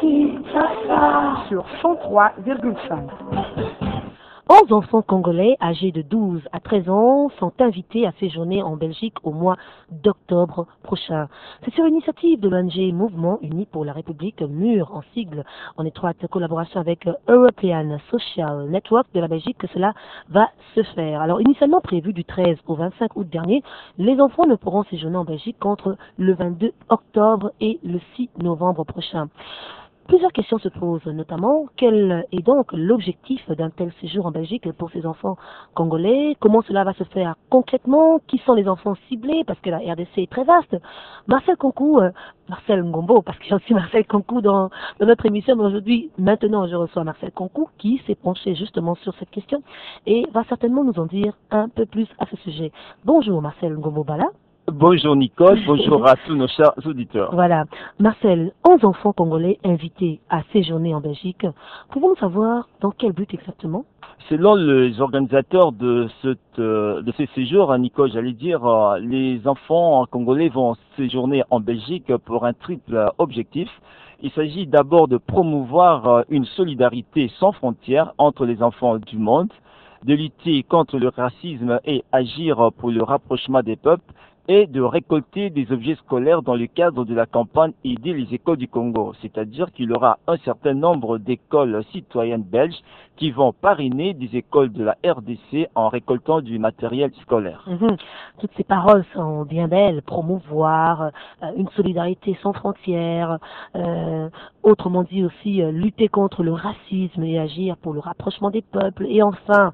sur 103,5. 11 enfants congolais âgés de 12 à 13 ans sont invités à séjourner en Belgique au mois d'octobre prochain. C'est sur initiative de l'ONG Mouvement Uni pour la République, MUR en sigle, en étroite collaboration avec European Social Network de la Belgique, que cela va se faire. Alors, initialement prévu du 13 au 25 août dernier, les enfants ne pourront séjourner en Belgique qu'entre le 22 octobre et le 6 novembre prochain. Plusieurs questions se posent, notamment quel est donc l'objectif d'un tel séjour en Belgique pour ces enfants congolais? Comment cela va se faire concrètement? Qui sont les enfants ciblés? Parce que la RDC est très vaste. Marcel Ngombo, parce qu'il y a aussi Marcel Conkou dans notre émission, mais aujourd'hui, maintenant, je reçois Marcel Conkou qui s'est penché justement sur cette question et va certainement nous en dire un peu plus à ce sujet. Bonjour Marcel Ngombo Bala. Bonjour Nicole, bonjour à tous nos chers auditeurs. Voilà. Marcel, 11 enfants congolais invités à séjourner en Belgique. Pouvons-nous savoir dans quel but exactement? Selon les organisateurs de ces séjours, Nicole, j'allais dire, les enfants congolais vont séjourner en Belgique pour un triple objectif. Il s'agit d'abord de promouvoir une solidarité sans frontières entre les enfants du monde, de lutter contre le racisme et agir pour le rapprochement des peuples, et de récolter des objets scolaires dans le cadre de la campagne Aider les écoles du Congo. C'est-à-dire qu'il y aura un certain nombre d'écoles citoyennes belges qui vont parrainer des écoles de la RDC en récoltant du matériel scolaire. Toutes ces paroles sont bien belles, promouvoir une solidarité sans frontières, autrement dit aussi lutter contre le racisme et agir pour le rapprochement des peuples, et enfin,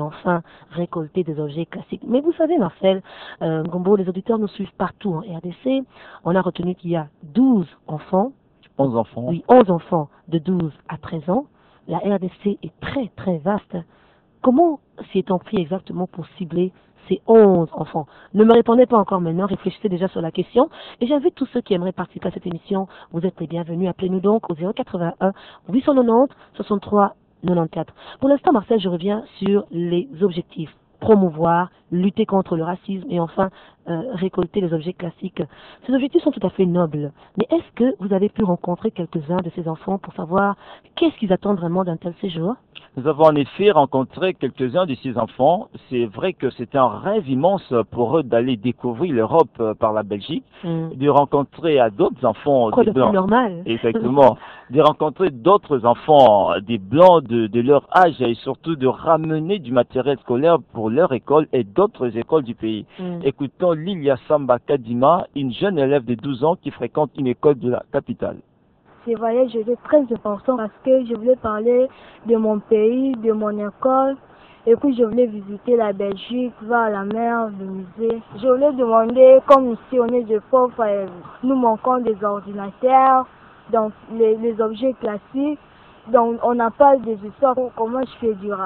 récolter des objets classiques. Mais vous savez, Marcel, Ngombo, les auditeurs nous suivent partout en RDC. On a retenu qu'il y a 12 enfants. 11 enfants. Oui, 11 enfants de 12 à 13 ans. La RDC est très, très vaste. Comment s'y est-on pris exactement pour cibler ces 11 enfants? Ne me répondez pas encore maintenant, réfléchissez déjà sur la question. Et j'invite tous ceux qui aimeraient participer à cette émission. Vous êtes les bienvenus. Appelez-nous donc au 081 890 63 94. Pour l'instant, Marcel, je reviens sur les objectifs. Promouvoir, lutter contre le racisme et enfin récolter les objets classiques. Ces objectifs sont tout à fait nobles. Mais est-ce que vous avez pu rencontrer quelques-uns de ces enfants pour savoir qu'est-ce qu'ils attendent vraiment d'un tel séjour? Nous avons en effet rencontré quelques-uns de ces enfants. C'est vrai que c'était un rêve immense pour eux d'aller découvrir l'Europe par la Belgique, de rencontrer d'autres enfants Quoi des de plus blancs. normal? Exactement. De rencontrer d'autres enfants, des blancs de leur âge et surtout de ramener du matériel scolaire pour leur école et d'autres écoles du pays. Écoutons Lilia Samba Kadima, une jeune élève de 12 ans qui fréquente une école de la capitale. Ce voyage était très important parce que je voulais parler de mon pays, de mon école. Et puis je voulais visiter la Belgique, voir la mer, le musée. Je voulais demander, comme ici on est de pauvres, nous manquons des ordinateurs, donc les objets classiques. Donc on n'a pas des histoires, comment je fais du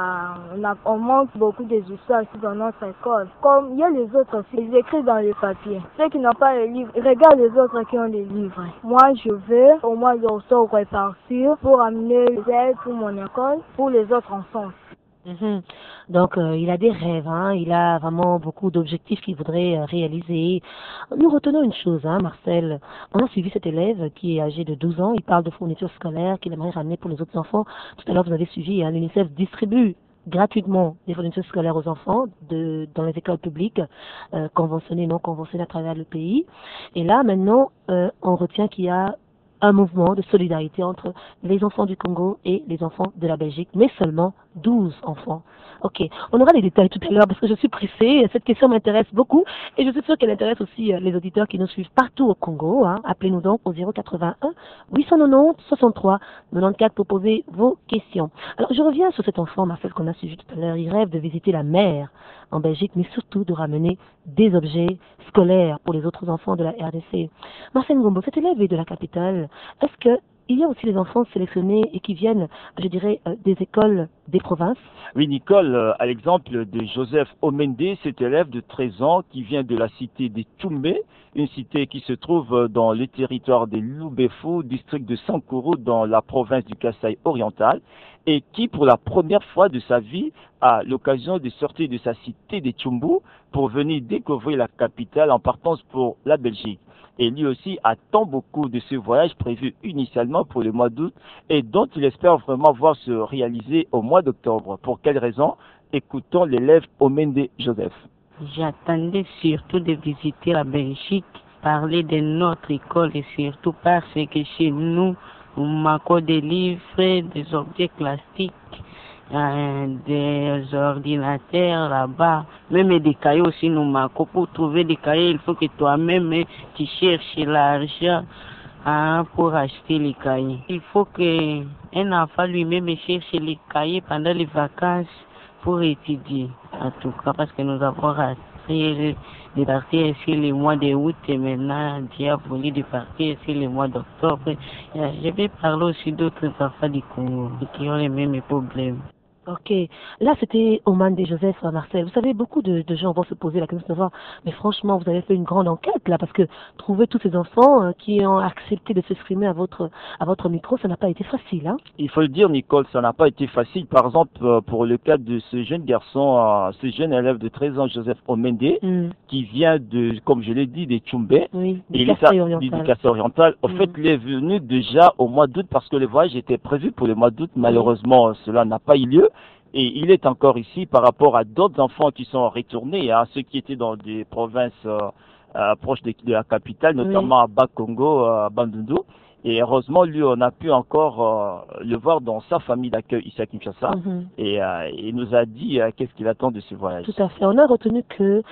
on manque beaucoup des histoires ici dans notre école. Comme il y a les autres aussi, ils écrivent dans les papiers. Ceux qui n'ont pas les livres, ils regardent les autres qui ont les livres. Moi je veux au mois d'octobre repartir pour amener les aides pour mon école, pour les autres enfants. Donc, il a des rêves, il a vraiment beaucoup d'objectifs qu'il voudrait réaliser. Nous retenons une chose, Marcel. On a suivi cet élève qui est âgé de 12 ans. Il parle de fournitures scolaires qu'il aimerait ramener pour les autres enfants. Tout à l'heure, vous avez suivi, l'UNICEF distribue gratuitement des fournitures scolaires aux enfants dans les écoles publiques, conventionnées, non conventionnées à travers le pays. Et là, maintenant, on retient qu'il y a un mouvement de solidarité entre les enfants du Congo et les enfants de la Belgique, mais seulement 12 enfants. Ok, on aura les détails tout à l'heure parce que je suis pressée. Cette question m'intéresse beaucoup et je suis sûre qu'elle intéresse aussi les auditeurs qui nous suivent partout au Congo. Appelez-nous donc au 081 890 63 94 pour poser vos questions. Alors, je reviens sur cet enfant, Marcel, qu'on a suivi tout à l'heure. Il rêve de visiter la mer en Belgique, mais surtout de ramener des objets scolaires pour les autres enfants de la RDC. Marcel Ngombo, cet élève est de la capitale. Est-ce que il y a aussi des enfants sélectionnés et qui viennent, je dirais, des écoles des provinces? Oui, Nicole, à l'exemple de Joseph Omende, cet élève de 13 ans qui vient de la cité de Tchoumbe, une cité qui se trouve dans le territoire de Loubefou, district de Sankourou, dans la province du Kasaï oriental, et qui, pour la première fois de sa vie, a l'occasion de sortir de sa cité de Tchoumbu pour venir découvrir la capitale en partance pour la Belgique. et lui aussi attend beaucoup de ce voyage prévu initialement pour le mois d'août et dont il espère vraiment voir se réaliser au mois d'octobre. Pour quelle raison? Écoutons l'élève Omende Joseph. J'attendais surtout de visiter la Belgique, parler de notre école et surtout parce que chez nous, on m'accorde des livres, des objets classiques, des ordinateurs là-bas, même des cahiers aussi nous m'accordent. Pour trouver des cahiers, il faut que toi-même tu cherches l'argent pour acheter les cahiers. Il faut qu'un enfant lui-même cherche les cahiers pendant les vacances pour étudier, en tout cas, parce que nous avons raté de partir sur le mois de août et maintenant Dieu a voulu de partir sur le mois d'octobre. Je vais parler aussi d'autres enfants du Congo qui ont les mêmes problèmes. Ok, là c'était Omande Joseph à Marcel. Vous savez, beaucoup de gens vont se poser la question de savoir, mais franchement, vous avez fait une grande enquête là, parce que trouver tous ces enfants qui ont accepté de s'exprimer à votre micro, ça n'a pas été facile, hein? Il faut le dire, Nicole, ça n'a pas été facile. Par exemple, pour le cas de ce jeune garçon, ce jeune élève de 13 ans, Joseph Omende, qui vient de, comme je l'ai dit, des Tchoumbé, oui, du Kassai oriental. En fait, il est venu déjà au mois d'août parce que le voyage était prévu pour le mois d'août. Malheureusement, cela n'a pas eu lieu. Et il est encore ici par rapport à d'autres enfants qui sont retournés, hein, ceux qui étaient dans des provinces proches de la capitale, notamment à Bas-Congo, à Bandundu. Et heureusement, lui, on a pu encore le voir dans sa famille d'accueil ici à Kinshasa. Et il nous a dit qu'est-ce qu'il attend de ce voyage. Tout à fait. On a retenu que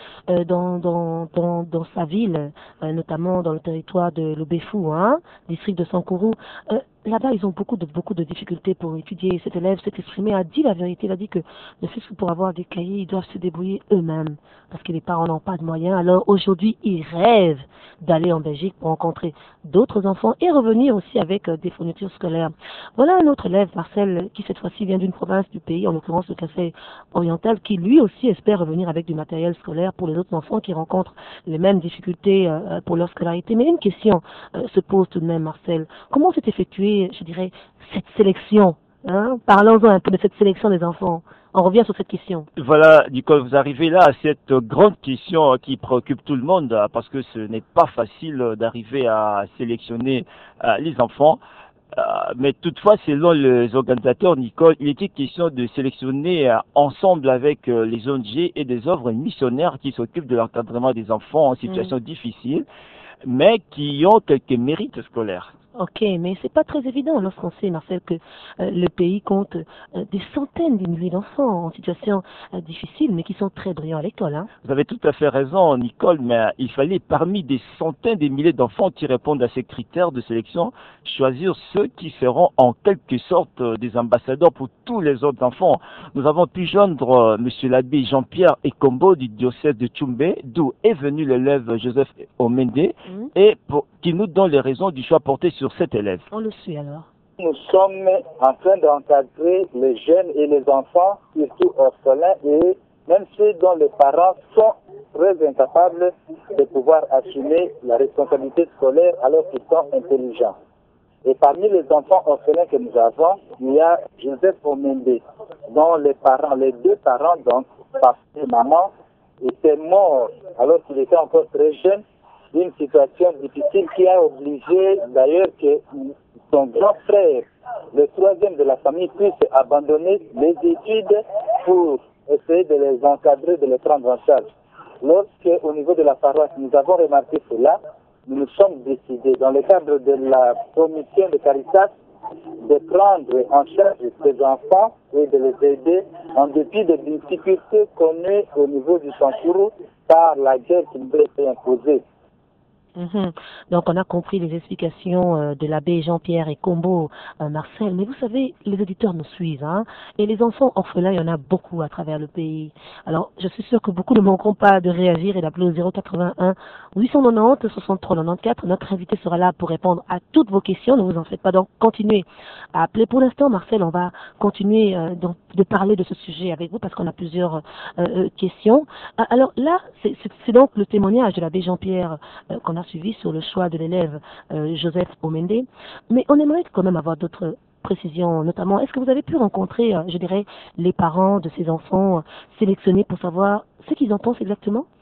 dans sa ville, notamment dans le territoire de Lobefou, hein, district de Sankuru, là-bas, ils ont beaucoup de difficultés pour étudier. Cet élève s'est exprimé, a dit la vérité. Il a dit que ne fût-ce que pour avoir des cahiers, ils doivent se débrouiller eux-mêmes parce que les parents n'ont pas de moyens. Alors aujourd'hui, ils rêvent d'aller en Belgique pour rencontrer d'autres enfants et revenir aussi avec des fournitures scolaires. Voilà un autre élève, Marcel, qui cette fois-ci vient d'une province du pays, en l'occurrence le Kassai oriental, qui lui aussi espère revenir avec du matériel scolaire pour les autres enfants qui rencontrent les mêmes difficultés pour leur scolarité. Mais une question se pose tout de même, Marcel. Comment s'est effectuée, je dirais, cette sélection, hein? Parlons-en un peu de cette sélection des enfants. On revient sur cette question. Voilà, Nicole, vous arrivez là à cette grande question qui préoccupe tout le monde parce que ce n'est pas facile d'arriver à sélectionner les enfants. Mais toutefois, selon les organisateurs, Nicole, il était question de sélectionner ensemble avec les ONG et des œuvres missionnaires qui s'occupent de l'encadrement des enfants en situation difficile, mais qui ont quelques mérites scolaires. Ok, mais c'est pas très évident lorsqu'on sait, Marcel, que le pays compte des centaines de milliers d'enfants en situation difficile, mais qui sont très brillants à l'école, hein. Vous avez tout à fait raison, Nicole, mais il fallait, parmi des centaines de milliers d'enfants qui répondent à ces critères de sélection, choisir ceux qui seront en quelque sorte des ambassadeurs pour tous les autres enfants. Nous avons pu joindre Monsieur l'abbé Jean-Pierre Ekombo du diocèse de Tchoumbé, d'où est venu l'élève Joseph Omende, et qui nous donne les raisons du choix porté sur cet élève. On le suit alors. Nous sommes en train d'encadrer les jeunes et les enfants, surtout orphelins, et même ceux dont les parents sont très incapables de pouvoir assumer la responsabilité scolaire alors qu'ils sont intelligents. Et parmi les enfants orphelins que nous avons, il y a Joseph Omende, dont les deux parents, donc papa et maman, étaient morts alors qu'il était encore très jeune, d'une situation difficile qui a obligé d'ailleurs que son grand frère, le troisième de la famille, puisse abandonner les études pour essayer de les encadrer, de les prendre en charge. Lorsque, au niveau de la paroisse, nous avons remarqué cela, nous nous sommes décidés, dans le cadre de la commission de Caritas, de prendre en charge ces enfants et de les aider en dépit des difficultés connues au niveau du Sankuru par la guerre qui nous a été imposée. Donc on a compris les explications de l'abbé Jean-Pierre Ekombo, Marcel, mais vous savez, les auditeurs nous suivent, hein, et les enfants orphelins, il y en a beaucoup à travers le pays. Alors je suis sûr que beaucoup ne manqueront pas de réagir et d'appeler au 081 890 63 94. Notre invité sera là pour répondre à toutes vos questions, ne vous en faites pas, donc continuez à appeler. Pour l'instant, Marcel, on va continuer de parler de ce sujet avec vous parce qu'on a plusieurs questions. Alors là, c'est donc le témoignage de l'abbé Jean-Pierre qu'on a suivi sur le choix de l'élève Joseph Omende. Mais on aimerait quand même avoir d'autres précisions, notamment, est-ce que vous avez pu rencontrer, je dirais, les parents de ces enfants sélectionnés pour savoir ce qu'ils en pensent exactement?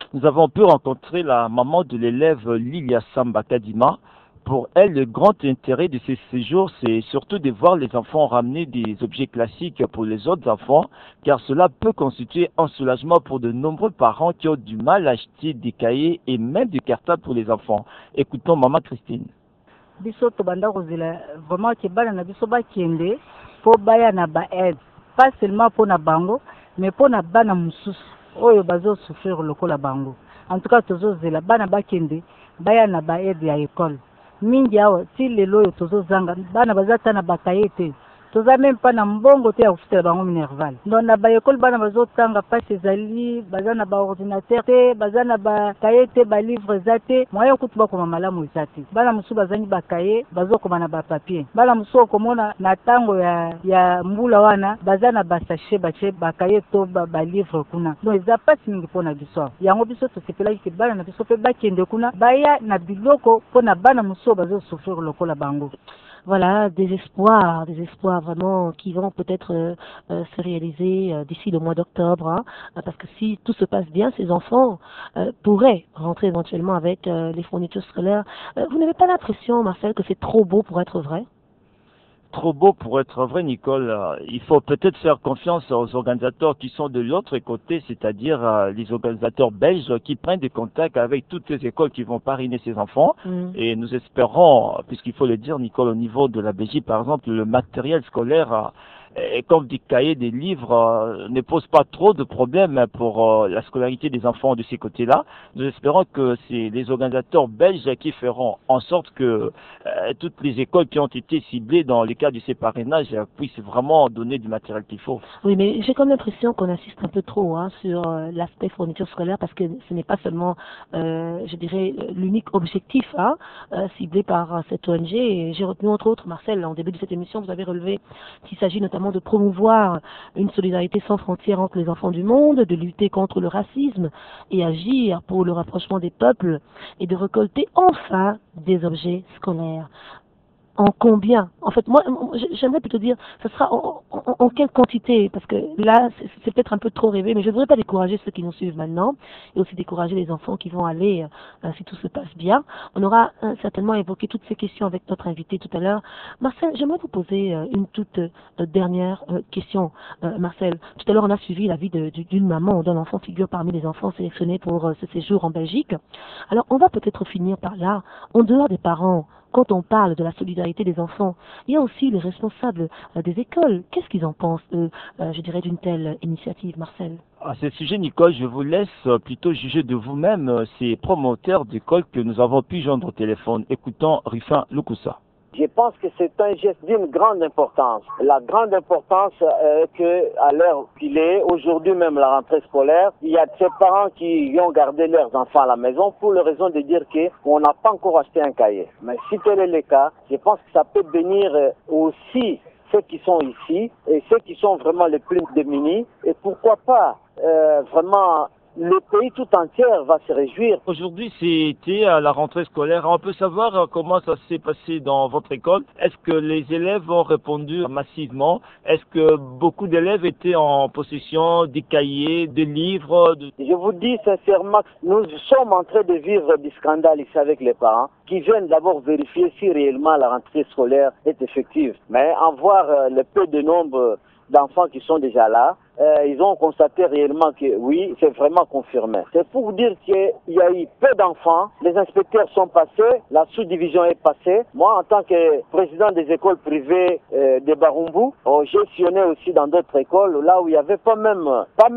Nous avons pu rencontrer la maman de l'élève Lilia Samba Kadima. Pour elle, le grand intérêt de ces séjours, c'est surtout de voir les enfants ramener des objets classiques pour les autres enfants, car cela peut constituer un soulagement pour de nombreux parents qui ont du mal à acheter des cahiers et même des cartables pour les enfants. Écoutons maman Christine. Biso to banda kozela vraiment ke bana na biso ba kende po baya na ba aide pas seulement pour na bango mais pour na bana mususu oyo bazo souffrir lokola bango. En tout cas tozo zela bana ba kende baya na ba aide ya école. Mingi awa si lelo oyo tozo zanga bana bazata na bakaye te toza même pas na mbongo te ya kofutela bango minerval. Donc na ba école bana bazotanga pas ezali baza na ba ordinateur te baza na ba kaye te ba livre za te moyen kutu bakoma malamu eza te. Bana musu bazangi ba kaye bazokoma na ba papier. Bana musu okomona na tango ya mbula wana baza na ba sachet bache ba kaye to ba livre kuna. Donc eza pas mingi pona biso. Yango biso tosepelaki ke bana na biso pe bakende kuna baya na biloko pona bana musu bazo souffrir lokola bango. Voilà, des espoirs vraiment qui vont peut-être se réaliser d'ici le mois d'octobre, hein, parce que si tout se passe bien, ces enfants pourraient rentrer éventuellement avec les fournitures scolaires. Vous n'avez pas l'impression, Marcel, que c'est trop beau pour être vrai? Trop beau pour être vrai, Nicole. Il faut peut-être faire confiance aux organisateurs qui sont de l'autre côté, c'est-à-dire les organisateurs belges qui prennent des contacts avec toutes les écoles qui vont parrainer ces enfants. Et nous espérons, puisqu'il faut le dire, Nicole, au niveau de la Belgique, par exemple, le matériel scolaire et comme des cahiers, des livres, ne posent pas trop de problèmes pour la scolarité des enfants de ces côtés-là. Nous espérons que c'est les organisateurs belges qui feront en sorte que toutes les écoles qui ont été ciblées dans le cadre de ces parrainages puissent vraiment donner du matériel qu'il faut. Oui, mais j'ai comme l'impression qu'on insiste un peu trop sur l'aspect fourniture scolaire parce que ce n'est pas seulement, je dirais, l'unique objectif ciblé par cette ONG. Et j'ai retenu entre autres, Marcel, en début de cette émission, vous avez relevé qu'il s'agit notamment de promouvoir une solidarité sans frontières entre les enfants du monde, de lutter contre le racisme et agir pour le rapprochement des peuples et de récolter enfin des objets scolaires. En combien? En fait, moi, j'aimerais plutôt dire, ce sera en quelle quantité? Parce que là, c'est peut-être un peu trop rêvé, mais je ne voudrais pas décourager ceux qui nous suivent maintenant, et aussi décourager les enfants qui vont aller, si tout se passe bien. On aura certainement évoqué toutes ces questions avec notre invité tout à l'heure. Marcel, j'aimerais vous poser une toute dernière question, Marcel. Tout à l'heure, on a suivi la vie d'une maman dont l'enfant figure parmi les enfants sélectionnés pour ce séjour en Belgique. Alors, on va peut-être finir par là, en dehors des parents. Quand on parle de la solidarité des enfants, il y a aussi les responsables des écoles. Qu'est-ce qu'ils en pensent, eux, je dirais, d'une telle initiative, Marcel? À ce sujet, Nicole, je vous laisse plutôt juger de vous-même ces promoteurs d'écoles que nous avons pu joindre au téléphone. Écoutons Rifin Lukusa. Je pense que c'est un geste d'une grande importance. La grande importance est qu'à l'heure qu'il est, aujourd'hui même la rentrée scolaire, il y a ces parents qui ont gardé leurs enfants à la maison pour la raison de dire qu'on n'a pas encore acheté un cahier. Mais si tel est le cas, je pense que ça peut bénir aussi ceux qui sont ici et ceux qui sont vraiment les plus démunis. Et pourquoi pas vraiment le pays tout entier va se réjouir. Aujourd'hui, c'était à la rentrée scolaire. On peut savoir comment ça s'est passé dans votre école. Est-ce que les élèves ont répondu massivement? Est-ce que beaucoup d'élèves étaient en possession des cahiers, des livres? Je vous dis sincèrement, nous sommes en train de vivre du scandale ici avec les parents qui viennent d'abord vérifier si réellement la rentrée scolaire est effective. Mais en voir le peu de nombre d'enfants qui sont déjà là, ils ont constaté réellement que oui, c'est vraiment confirmé. C'est pour vous dire qu'il y a eu peu d'enfants, les inspecteurs sont passés, la sous-division est passée. Moi, en tant que président des écoles privées de Barumbu, j'ai sillonné aussi dans d'autres écoles, là où il y avait pas même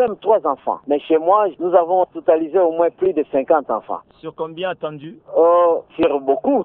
3 enfants. Mais chez moi, nous avons totalisé au moins plus de 50 enfants. Sur combien attendu? Sur beaucoup.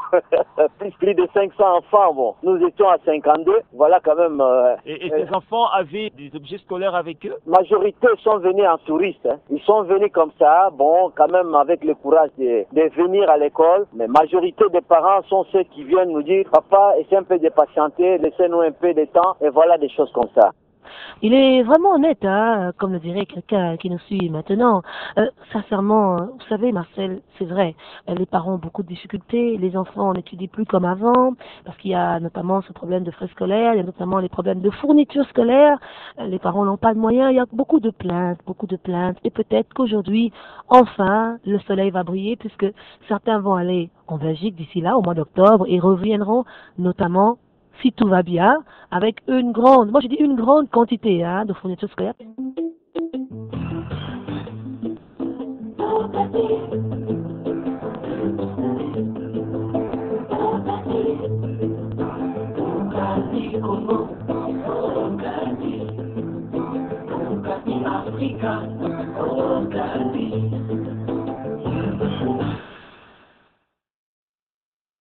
plus de 500 enfants. Bon, nous étions à 52. Voilà quand même. Et ces enfants avaient des objets scolaires avec eux? Majorité sont venus en touriste. Ils sont venus comme ça, bon, quand même avec le courage de venir à l'école. Mais majorité des parents sont ceux qui viennent nous dire, papa, essaie un peu de patienter, laissez-nous un peu de temps, et voilà des choses comme ça. Il est vraiment honnête, hein, comme le dirait quelqu'un qui nous suit maintenant. Sincèrement, vous savez, Marcel, c'est vrai, les parents ont beaucoup de difficultés, les enfants n'étudient plus comme avant, parce qu'il y a notamment ce problème de frais scolaires, il y a notamment les problèmes de fourniture scolaire, les parents n'ont pas de moyens, il y a beaucoup de plaintes, et peut-être qu'aujourd'hui, enfin, le soleil va briller, puisque certains vont aller en Belgique d'ici là, au mois d'octobre, et reviendront notamment, si tout va bien, avec une grande, moi je dis une grande quantité de fournitures scolaires. Africa,